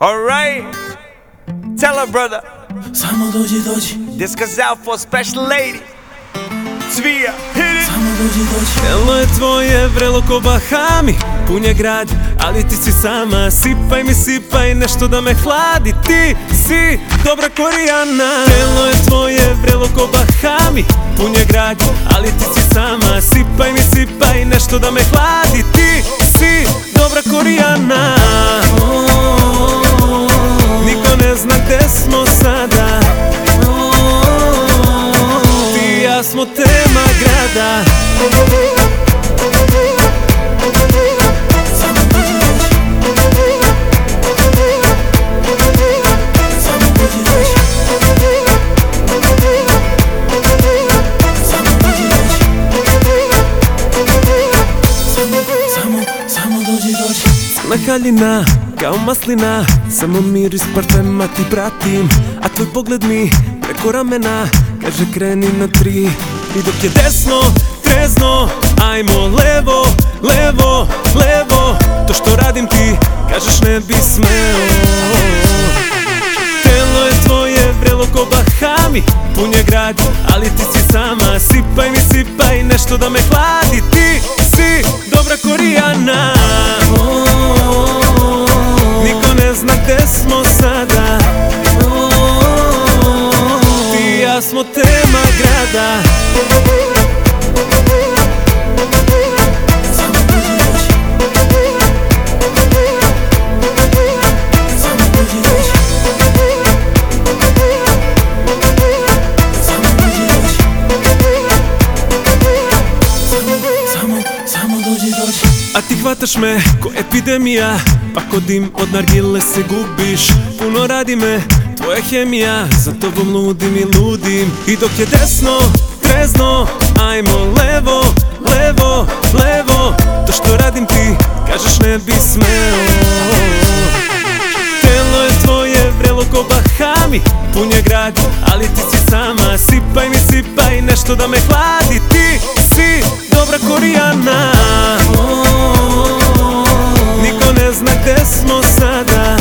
Alright, tell her brother. Samo dođi. This goes out for a special lady. Cvija, hit it. Samo dođi. Telo je tvoje vrelo ko Bahami, pun je grad, ali ti si sama. Sipaj nešto da me hladi. Ti si dobra Korijana. Telo je tvoje vrelo ko Bahami, pun je grad, ali ti si sama. Sipaj nešto da me hladi. Ti si dobra Korijana. Niko ne zna gde smo sada. Ti i ja smo tema grada. Crna haljina, kao maslina, samo miris parfema ti pratim. A tvoj pogled mi preko ramena kaže kreni na 3. I dok je desno, trezno, ajmo levo. To što radim ti kažeš ne bi smeo. Telo je tvoje vrelo ko Bahami, pun je grad, ali ti si sama. Sipaj nešto da me hladi. Ti si dobra Korijana. Niko ne zna gde smo sada. Ti i ja smo tema grada. A ti hvataš me ko epidemija, pa ko dim od nargile se gubiš. Puno radi me tvoja hemija, za tobom ludim. I dok je desno, trezno, ajmo levo. To što radim ti kažeš ne bi smeo. Telo je tvoje vrelo ko Bahami, pun je grad, ali ti si sama. Sipaj nešto da me hladi. Ti si dobra Korijana. Niko ne zna gde smo sada.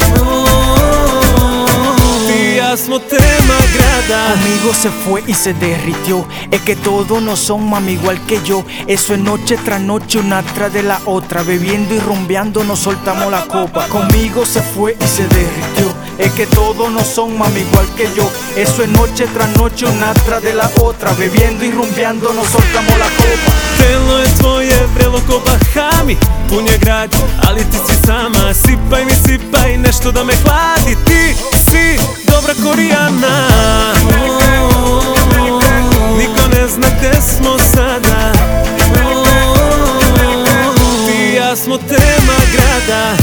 Ti i ja smo tema grada. Conmigo se fue y se derritió. Es que todos no son mami igual que yo. Eso es noche tras noche, una tras de la otra. Bebiendo y rumbeando nos soltamos la copa. Conmigo se fue y se derritió. Es que todos no son mami igual que yo. Eso es noche tras noche, una tras de la otra. Bebiendo y rumbeando nos soltamos la copa. Telo je tvoje vrelo ko Bahami, pun je grad, ali ti si sama. Sipaj nešto da me hladi. Ti si dobra Korijana. Niko ne zna gde smo sada. Ti i ja smo tema grada.